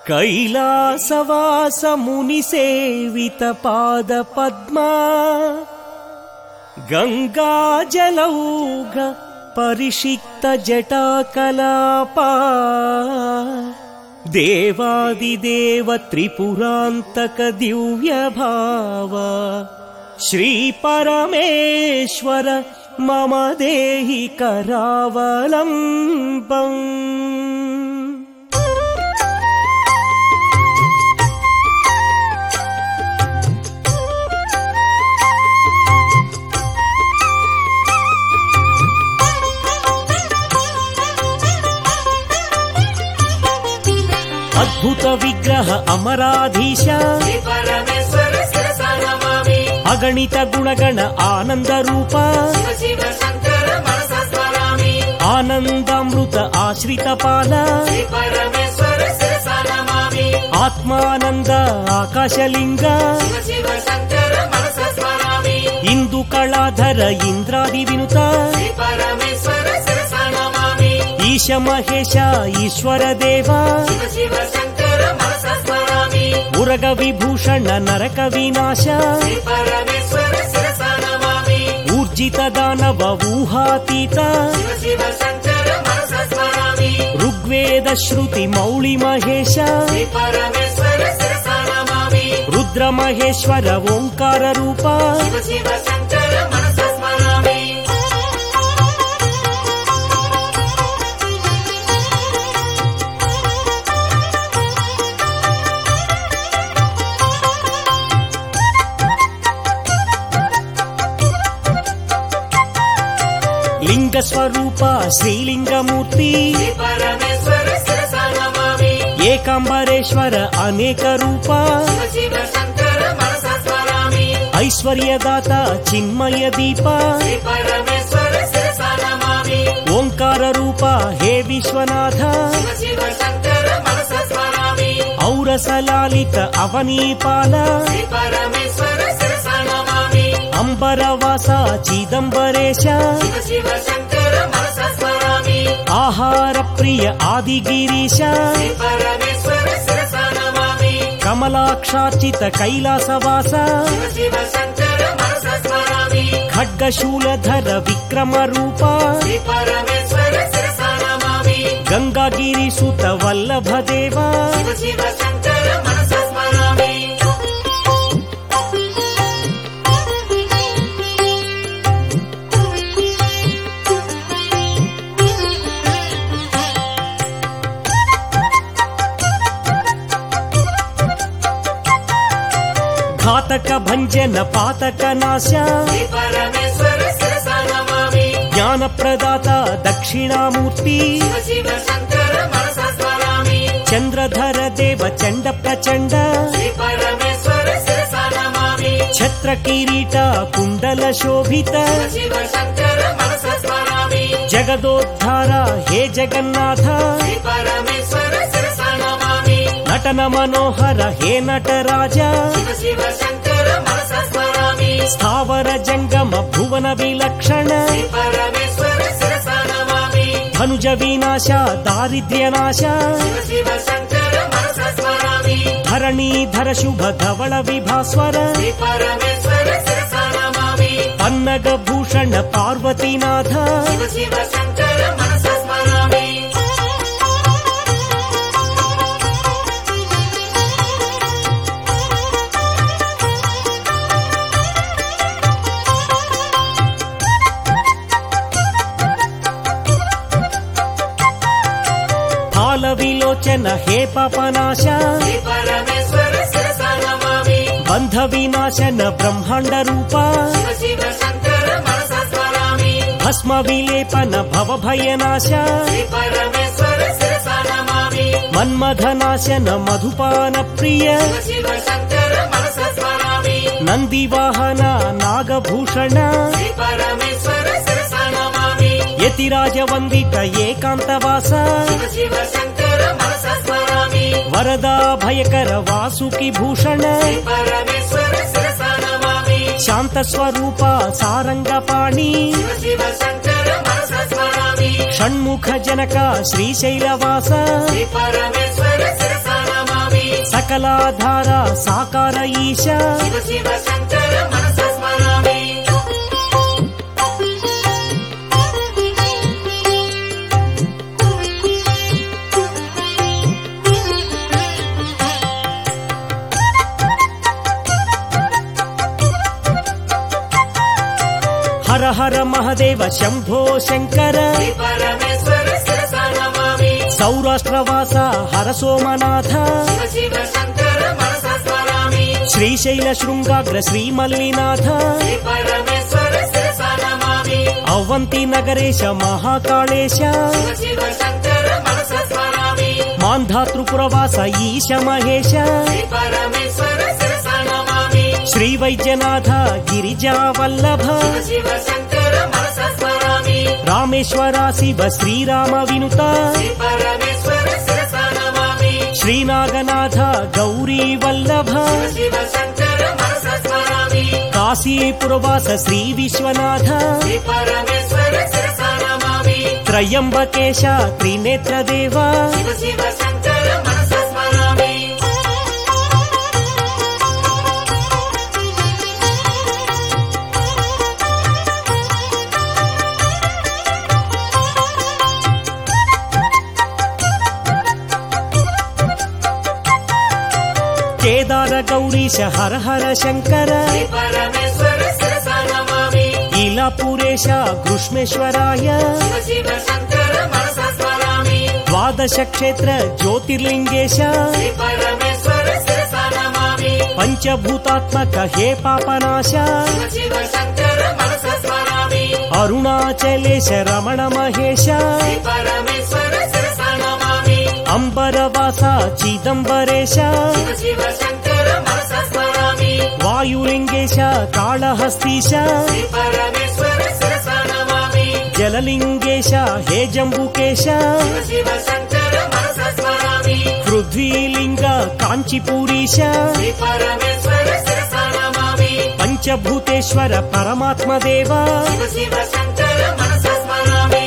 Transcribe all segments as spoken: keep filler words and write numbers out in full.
కైలాసవాస ముని సేవిత పాద పద్మా గంగాజలౌఘ పరిషిక్త జటాకలాపా దేవాదిదేవ త్రిపురాంతక దివ్య భావ శ్రీ పరమేశ్వర మమ దేహి కరావలంబం. అద్భుత విగ్రహ అమరాధీశ అగణిత గుణగణ ఆనంద రూప ఆనందామృత ఆశ్రిత పాల ఆత్మానంద ఆకాశలింగ ఇందు కళాధర ఇంద్రాది వినుత ఈశ మహేశ ఈశ్వర దేవా ఉరగ విభూషణ నరక వినాశ ఊర్జిత దానవ ఊహాతీత ఋగ్వేద శృతి మౌళి మహేశ రుద్ర మహేశ్వర ఓంకార రూప లింగ స్వరూప శ్రీలింగమూర్తి ఏకాంబరేశ్వర అనేక రూప ఐశ్వర్యదాత చిన్మయ దీప ఓంకార రూప హే విశ్వనాథ ఔరసలాలిత అవనీపాల అంబరవాస చిదంబరేశ ఆహార ప్రియ ఆదిగిరీశ కమలాక్షార్చిత కైలాసవాస ఖడ్గశూలధర విక్రమ రూప గంగాగిరి సుత వల్లభ దేవా ఘాతక భంజన పాతక నాశ జ్ఞాన ప్రదాత దక్షిణామూర్తి చంద్రధర దేవ చండ ప్రచండ ఛత్ర కిరీట కుండల శోభిత జగదోద్ధార హే జగన్నాథ నటన మనోహర హే నటరాజ స్థావర జంగమ భువన విలక్షణ ధనుజ వినాశ దారిద్ర్య నాశ ధరణీధర శుభ ధవళ విభాస్వర పన్నగ భూషణ పార్వతీనాథ విలోచన హే పాపనాశ బంధ వినాశన బ్రహ్మాండ రూప భస్మ విలేపన భవ భయనాశ మన్మథ నాశన మధుపాన ప్రియ నంది వాహన నాగభూషణ యతిరాజ వందిత ఏకాంతవాస వరదా భయకర వాసుకి భూషణ శాంత స్వరూప సారంగపాణి షణ్ముఖ జనక శ్రీశైలవాస సకలాధార సాకార ఈశ శివ శివ శంకర మనసా స్మరామి. హర హర మహదేవ శంభో శంకర శ్రీ పరమేశ్వర శిరసా నమామి. సౌరాష్ట్రవాస హర సోమనాథ శివ శివ శంకర మనసా స్మరామి. శ్రీశైల శృంగాగ్ర శ్రీమల్లినాథ శ్రీ పరమేశ్వర శిరసా నమామి. అవంతి నగరేశ మహాకాళేశ శివ శివ శంకర మనసా స్మరామి. మాంధాతృపురవాస ఈశ మహేశ శ్రీ పరమేశ్వర శిరసా నమామి. శ్రీ వైద్యనాథ గిరిజా వల్లభ శివ శివ శంకర మనసా స్మరామి. రామేశ్వర శివ శ్రీరామ వినుత శ్రీ పరమేశ్వర శిరసా నమామి. శ్రీనాగనాథ గౌరీ వల్లభ శివ శివ శంకర మనసా స్మరామి. కాశీపురవాస శ్రీ విశ్వనాథ శ్రీ పరమేశ్వర శిరసా నమామి. త్రయంబకేశ త్రినేత్రదేవ శివ శివ శంకర మనసా స్మరామి. కేదార గౌరీశ హర హర శంకర శ్రీ పరమేశ్వర శిరసా నమామి. ఇలాపురేశ గృష్మేశ్వరాయ శివ శివ శంకర మనసా స్మరామి. ద్వాదశ క్షేత్ర జ్యోతిర్లింగేశ శ్రీ పరమేశ్వర శిరసా నమామి. పంచభూతాత్మక హే పాపనాశ శివ శివ శంకర మనసా స్మరామి. అరుణాచలేశ రమణ మహేశ శ్రీ పరమేశ్వర శిరసా నమామి. అంబరవాస చిదంబరేశ శివ శివ శంకర మనసా స్మరామి. వాయులింగేశ కాళహస్తీశ శ్రీ పరమేశ్వర శిరసా నమామి. జలలింగేశ హే జంబుకేశ శివ శివ శంకర మనసా స్మరామి. పృథ్వీలింగ కాంచీపురీశ శ్రీ పరమేశ్వర శిరసా నమామి. పంచభూతేశ్వర పరమాత్మదేవ శివ శివ శంకర మనసా స్మరామి.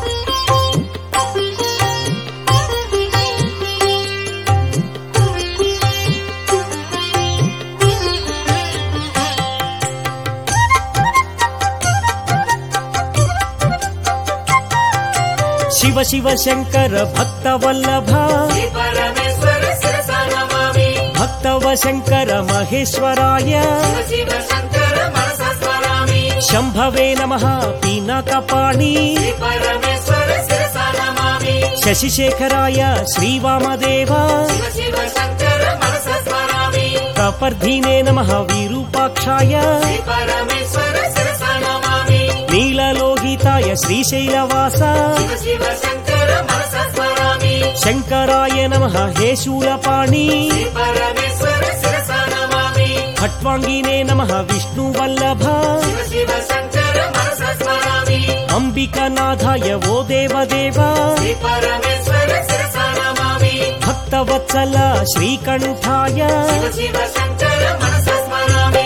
శివ శివ శంకర భక్త వల్లభ శ్రీ పరమేశ్వర శిరసా నమామి. భక్తవ శంకర మహేశ్వరాయ శివ శివ శంకర మనసా స్మరామి. శంభవే నమః పీనకపాణి శ్రీ పరమేశ్వర శిరసా నమామి. శశిశేఖరాయ శ్రీవామదేవ శివ శివ శంకర మనసా స్మరామి. కపర్ధినే నమః విరూపాక్షాయ శ్రీ పరమేశ్వర శిరసా నమామి. నీలలోహితాయ శ్రీశైలవాస శివ శివ శంకర మనసా స్మరామి. శంకరాయ నమః హే శూలపాణి శ్రీ పరమేశ్వర శిరసా నమామి. ఖట్వాంగినే నమః విష్ణువల్లభ శివ శివ శంకర మనసా స్మరామి. అంబికనాథాయ ఓ దేవదేవ శ్రీ పరమేశ్వర శిరసా నమామి. భక్తవత్సల శ్రీకంఠాయ శివ శివ శంకర మనసా స్మరామి.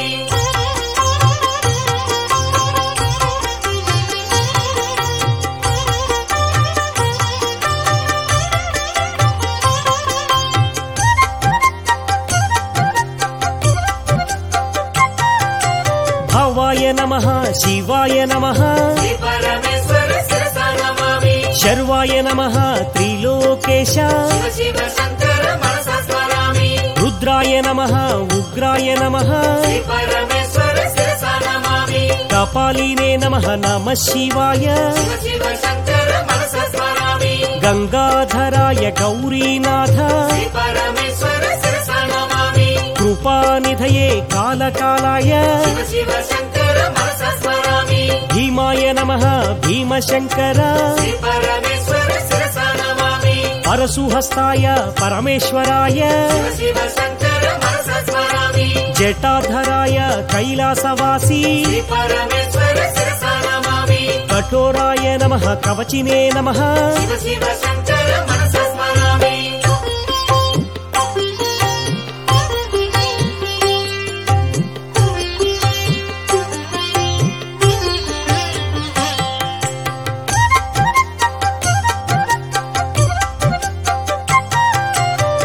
భవాయ నమః శివాయ నమః శ్రీ పరమేశ్వర శిరసా నమామి. శర్వాయ నమః త్రిలోకేశ శివ శివ శంకర మనసా స్మరామి. రుద్రాయ నమః ఉగ్రాయ నమః శ్రీ పరమేశ్వర శిరసా నమామి. కపాలినే నమః నమః శివాయ శివ శివ శంకర మనసా స్మరామి. గంగాధరాయ గౌరీనాథ శ్రీ పరమేశ్వర శిరసా నమామి. కృపానిధయే కాలకాలాయ శివ శివ శంకర మనసా స్మరామి. భీమాయ నమః భీమశంకర శ్రీ పరమేశ్వర శిరసా నమామి. పరశుహస్తాయ పరమేశ్వరాయ శివ శివ శంకర మనసా స్మరామి. జటాధరాయ కైలాసవాసి శ్రీ పరమేశ్వర శిరసా నమామి. కఠోరాయ నమః కవచినే నమః శివ శివ శంకర మనసా స్మరామి.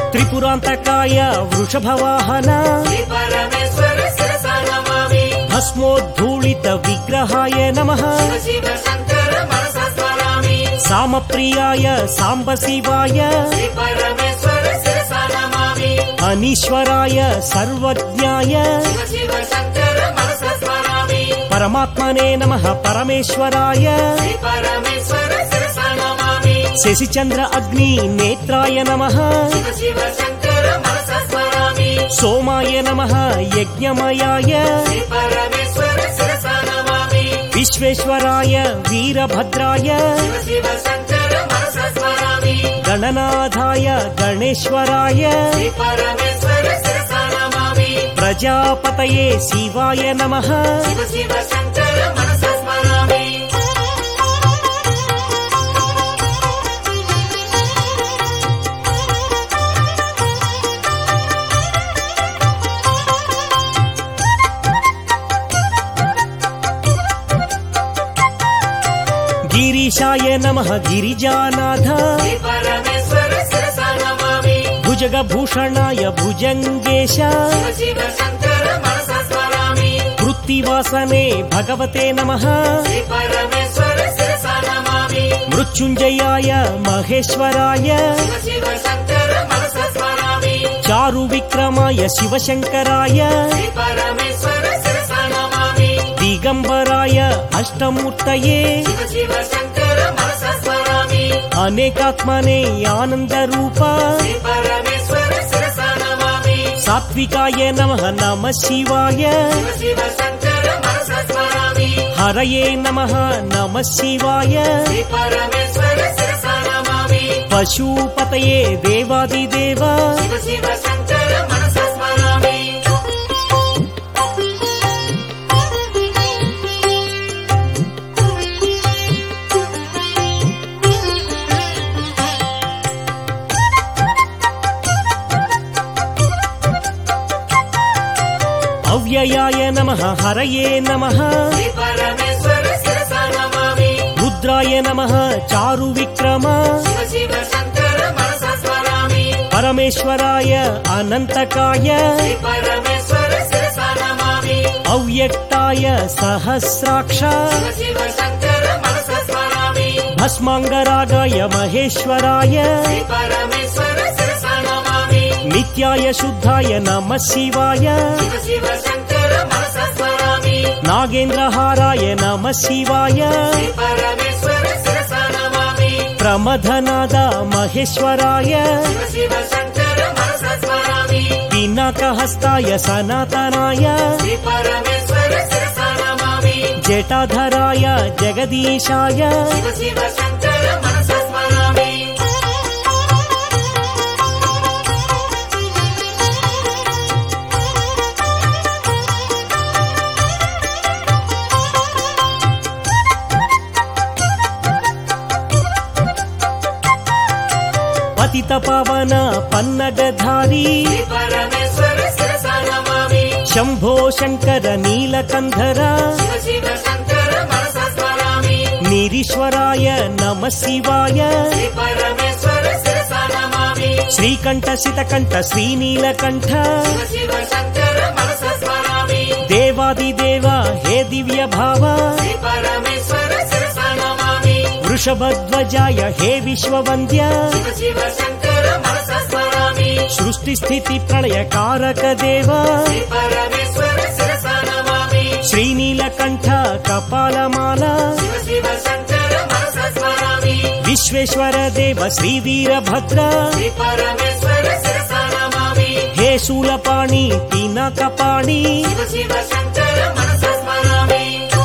త్రిపురాంతకాయ వృషభవాహన శ్రీ పరమేశ్వర శిరసా నమామి భస్మోద్ధూళిత విగ్రహాయ నమః శివ శివ శంకర మనసా స్మరామి సామప్రియాయ సాంబ శివాయ శ్రీ పరమేశ్వర శిరసా నమామి అనీశ్వరాయ సర్వజ్ఞాయ శివ శివ శంకర మనసా స్మరామి పరమాత్మనే నమః పరమేశ్వరాయ శ్రీ పరమేశ్వర శిరసా నమామి శశిచంద్ర అగ్ని నేత్రాయ నమః శివ శివ శంకర మనసా స్మరామి సోమాయ నమః యజ్ఞమయాయ శ్రీ పరమేశ్వర శిరసా నమామి విశ్వేశ్వరాయ వీరభద్రాయ శివ శివ శంకర మనసా స్మరామి గణనాథాయ గణేశ్వరాయ శ్రీ పరమేశ్వర శిరసా నమామి ప్రజాపతయే శివాయ నమః శివ శివ శంకర మనసా స్మరామి గిరీశాయ నమః గిరిజానాథ శ్రీ పరమేశ్వర శిరసా నమామి భుజగభూషణాయ భుజంగేశ శివ శివ శంకర మనసా స్మరామి వృత్తివాసనే భగవతే నమః శ్రీ పరమేశ్వర శిరసా నమామి మృత్యుంజయాయ మహేశ్వరాయ శివ శివ శంకర మనసా స్మరామి చారు విక్రమాయ శివశంకరాయ శ్రీ పరమేశ్వర శిరసా నమామి దిగంబరాయ అష్టమూర్తయే శివ శివ శంకర మనసా స్మరామి అనేకాత్మనే ఆనంద రూప శ్రీ పరమేశ్వర శిరసా నమామి సాత్వికాయ నమః నమః శివాయ శివ శివ శంకర మనసా స్మరామి హరయే నమః నమః శివాయ శ్రీ పరమేశ్వర శిరసా నమామి పశుపతయే దేవాదిదేవ శివ శివ శంకర మనసా స్మరామి అవ్యయాయ నమః హరయే నమః శ్రీ పరమేశ్వర శిరసా నమామి రుద్రాయ నమః చారు విక్రమ శివ శివ శంకర మనసా స్మరామి పరమేశ్వరాయ అనంతకాయ శ్రీ పరమేశ్వర శిరసా నమామి అవ్యక్తాయ సహస్రాక్ష శివ శివ శంకర మనసా స్మరామి భస్మాంగరాగాయ మహేశ్వరాయ శ్రీ పరమేశ్వర శిరసా నమామి నిత్యాయ శుద్ధాయ నమః శివాయ శివ శివ శంకర మనసా స్మరామి నాగేంద్రహారాయ నమః శివాయ శ్రీ పరమేశ్వర శిరసా నమామి ప్రమథనాద మహేశ్వరాయ శివ శివ శంకర మనసా స్మరామి పినాకహస్తాయ సనాతనాయ శ్రీ పరమేశ్వర శిరసా నమామి జటాధరాయ జగదీశాయ శివ శివ శంకర మనసా స్మరామి పతిత పవన పన్నగధారి శ్రీ పరమేశ్వర శిరసా నమామి శంభో శంకర నీలకంధర శివ శివ శంకర మనసా స్మరామి నిరీశ్వరాయ నమః శివాయ శ్రీ పరమేశ్వర శిరసా నమామి శ్రీకంఠ శితకంఠ శ్రీనీలకంఠ శివ శివ శంకర మనసా స్మరామి దేవాదిదేవ హే దివ్య భావ శ్రీ పరమేశ్వర శిరసా నమామి వృషభధ్వజాయ హే విశ్వవంద్య శివ శివ శంకర మనసా స్మరామి సృష్టి స్థితి ప్రళయ కారక దేవ శ్రీ పరమేశ్వర శిరసా నమామి శ్రీనీలకంఠ కపాలమాల శివ శివ శంకర మనసా స్మరామి విశ్వేశ్వర దేవ శ్రీ వీరభద్ర శ్రీ పరమేశ్వర శిరసా నమామి హే శూలపాణి పినాకపాణి శివ శివ శంకర మనసా స్మరామి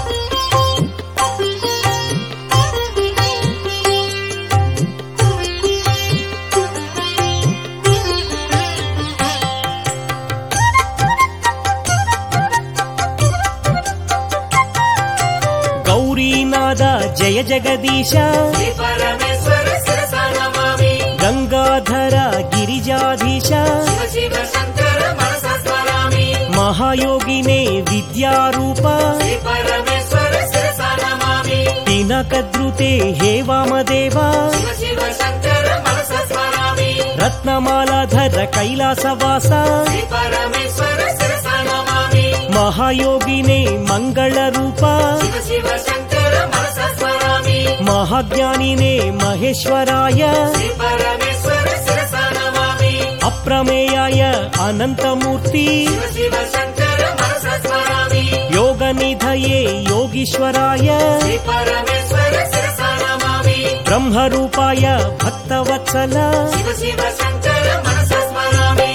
గౌరీనాథ జయ జగదీశ శ్రీ పరమేశ్వర శిరసా నమామి గంగాధర గిరిజాధీశ శివ శివ శంకర మనసా స్మరామి మహాయోగినే విద్యారూప శ్రీ పరమేశ్వర శిరసా నమామి పినకద్రుతే హే వామదేవ శివ శివ శంకర మనసా స్మరామి రత్నమాలాధర కైలాసవాస శ్రీ పరమేశ్వర శిరసా నమామి మహాయోగినే మంగళ రూప శివ శివ శంకర మనసా స్మరామి మహాజ్ఞానినే మహేశ్వరాయ శ్రీ పరమేశ్వర శిరసా నమామి అప్రమేయాయ అనంతమూర్తి శివ శివ శంకర మనసా స్మరామి యోగనిధయే యోగీశ్వరాయ శ్రీ పరమేశ్వర శిరసా నమామి బ్రహ్మరూపాయ భక్తవత్సల శివ శివ శంకర మనసా స్మరామి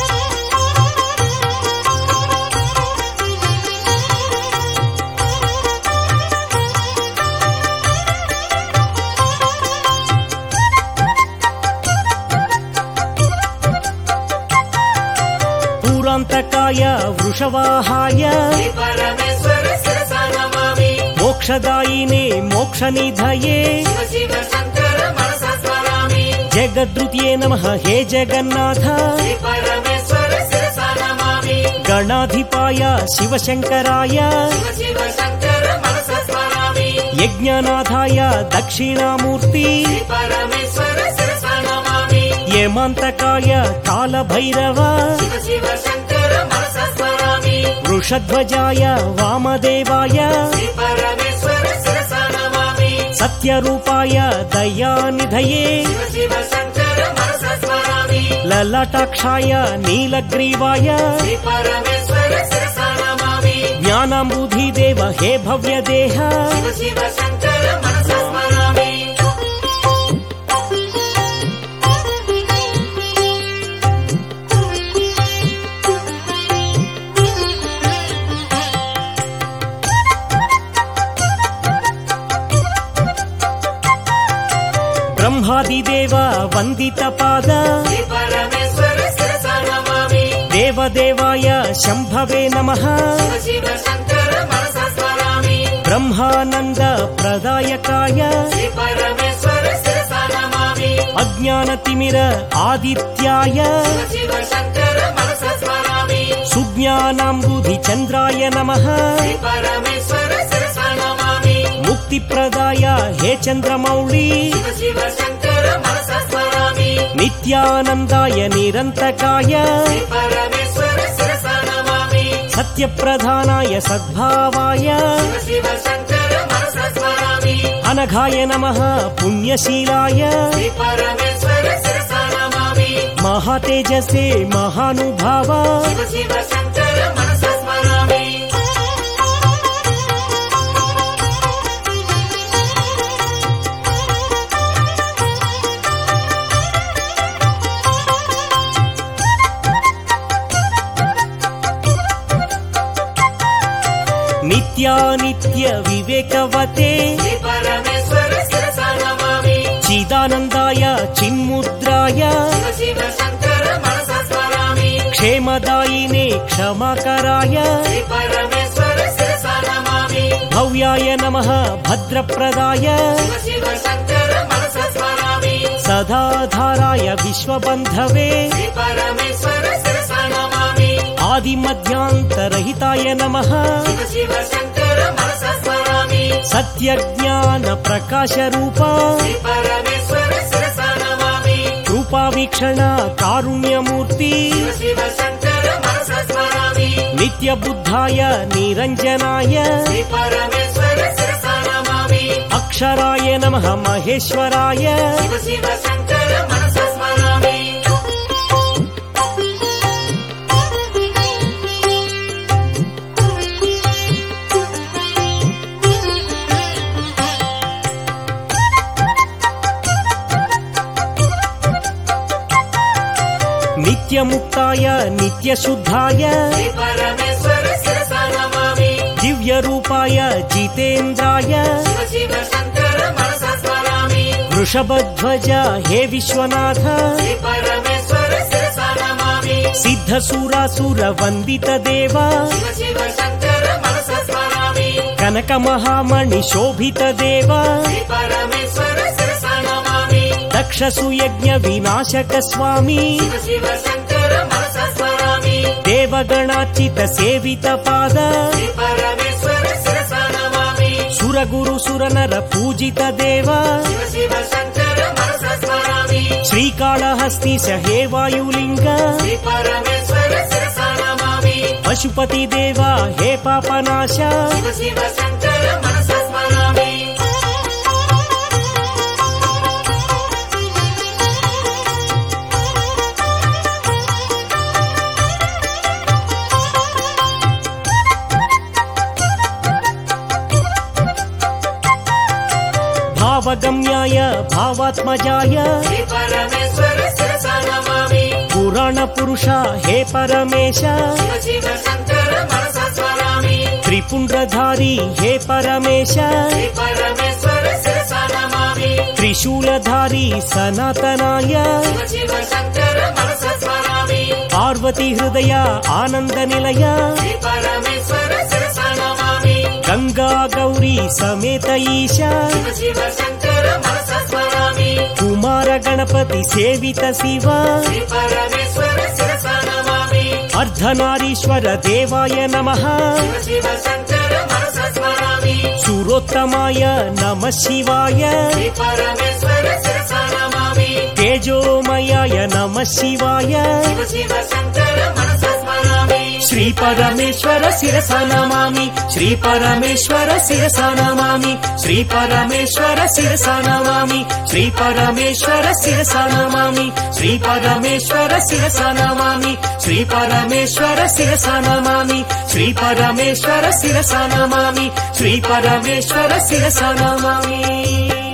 పూరాంతకాయ వృషవాహాయ శ్రీ పరమేశ్వర శిరసా నమామి మోక్షదాయినే మోక్షనిధయే శివ శివ శంకర మనసా స్మరామి జగద్రుత్యే నమః హే జగన్నాథ శ్రీ పరమేశ్వర శిరసా నమామి గణాధిపాయ శివశంకరాయ శివ శివ శంకర మనసా స్మరామి యజ్ఞనాథాయ దక్షిణామూర్తి శ్రీ పరమేశ్వర శిరసా నమామి యమంతకాయ కాలభైరవ శివ శివ శంకర మనసా స్మరామి వృషధ్వజాయ వామదేవాయ శ్రీ పరమేశ్వర శిరసా నమామి సత్యరూపాయ దయానిధయే శివ శివ శంకర మనసా స్మరామి లలాటాక్షాయ నీలగ్రీవాయ శ్రీ పరమేశ్వర శిరసా నమామి జ్ఞానాంబుధిదేవ హే భవ్యదేహ శివ శివ శంకర మనసా స్మరామి బ్రహ్మాదిదేవ వందిత పాద శ్రీ పరమేశ్వర శిరసా నమామి దేవదేవాయ శంభవే నమః శివ శివ శంకర మనసా స్మరామి బ్రహ్మానంద ప్రదాయకాయ శ్రీ పరమేశ్వర శిరసా నమామి అజ్ఞానతిమిర ఆదిత్యాయ శివ శివ శంకర మనసా స్మరామి సుజ్ఞానాంబుధి చంద్రాయ నమః శ్రీ పరమేశ్వర శిరసా నమామి ముక్తిప్రదాయ హే చంద్రమౌళి శివ శివ శంకర మనసా స్మరామి నిత్యానందాయ నిరంతకాయ శ్రీ పరమేశ్వర శిరసా నమామి సత్యప్రధానాయ సద్భావాయ శివ శివ శంకర మనసా స్మరామి అనఘాయ నమః పుణ్యశీలాయ శ్రీ పరమేశ్వర శిరసా నమామి మహాతేజసే మహానుభావ శివ శివ శంకర మనసా స్మరామి నిత్యానిత్య వివేకవతే శ్రీ పరమేశ్వర శిరసా నమామి చిదానందాయ చిన్ముద్రాయ శివ శివ శంకర మనసా స్మరామి క్షేమదాయినే క్షమాకరాయ శ్రీ పరమేశ్వర శిరసా నమామి భవ్యాయ నమః భద్రప్రదాయ శివ శివ శంకర మనసా స్మరామి సదాధారాయ విశ్వబంధవే శ్రీ పరమేశ్వర శిరసా నమామి ఆదిమధ్యాంతరహితాయ నమః శివ శివ శంకర మనసా స్మరామి సత్యజ్ఞాన ప్రకాశ రూప శ్రీ పరమేశ్వర శిరసా నమామి కృపావీక్షణ కారుణ్యమూర్తి శివ శివ శంకర మనసా స్మరామి నిత్య బుద్ధాయ నిరంజనాయ శ్రీ పరమేశ్వర శిరసా నమామి అక్షరాయ నమః మహేశ్వరాయ శివ శివ శంకర మనసా స్మరామి నిత్యముక్తాయ నిత్యశుద్ధాయ శ్రీ పరమేశ్వర శిరసా నమామి దివ్యరూపాయ జితేంద్రాయ శివ శివ శంకర మనసా స్మరామి వృషభధ్వజ హే విశ్వనాథ శ్రీ పరమేశ్వర శిరసా నమామి సిద్ధసూరాసుర వందిత దేవ శివ శివ శంకర మనసా స్మరామి కనక మహామణి శోభిత దేవ శ్రీ పరమేశ్వర శిరసా నమామి దక్ష సుయజ్ఞ వినాశక స్వామి శివ శివ శంకర మనసా స్మరామి దేవగణార్చిత సేవిత పాద శ్రీ పరమేశ్వర శిరసా నమామి సురగురు సురనర పూజిత దేవ శివ శివ శంకర శంకర మనస స్మరామి శ్రీకాళహస్తీశ హే వాయులింగ శ్రీ పరమేశ్వర శిరసా నమామి పశుపతి దేవ హే పాపనాశ శివ శివ శంకర మనస స్మరామి భావగమ్యాయ భావాత్మజాయ శ్రీ పరమేశ్వర శిరసా నమామి పురాణ పురుష హే పరమేశ శివ శివ శంకర మనస స్మరామి త్రిపుండ్రధారి హే పరమేశ శ్రీ పరమేశ్వర శిరసా నమామి త్రిశూలధారి సనాతనాయ శివ శివ శంకర మనస స్మరామి పార్వతి హృదయ ఆనంద నిలయ శ్రీ పరమేశ్వర శిరసా నమామి గంగా గౌరీ సమేత ఈశ శివ శివ శంకర మనస స్మరామి కుమార గణపతి సేవిత శివ శ్రీ పరమేశ్వర శిరసా నమామి అర్ధనారీశ్వర దేవాయ నమః శివ శివ శంకర మనస స్మరామి సురోత్తమాయ నమః శివాయ శ్రీ పరమేశ్వర శిరసా నమామి తేజోమయాయ నమః శివాయ శివ శివ శంకర మనస స్మరామి శ్రీ పరమేశ్వర శిరసా నమామి శ్రీ పరమేశ్వర శిరసా నమామి శ్రీ పరమేశ్వర శిరసా నమామి శ్రీ పరమేశ్వర శిరసా నమామి శ్రీ పరమేశ్వర శిరసా నమామి శ్రీ పరమేశ్వర శిరసా నమామి శ్రీ పరమేశ్వర శిరసా నమామి శ్రీ పరమేశ్వర శిరసా నమామి